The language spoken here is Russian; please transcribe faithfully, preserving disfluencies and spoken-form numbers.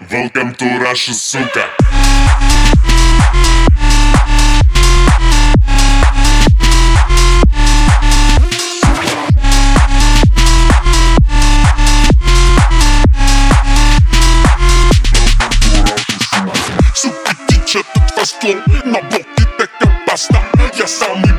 Welcome to Russia, сука. Сука, течет от хвостом, на боке така паста. Я самый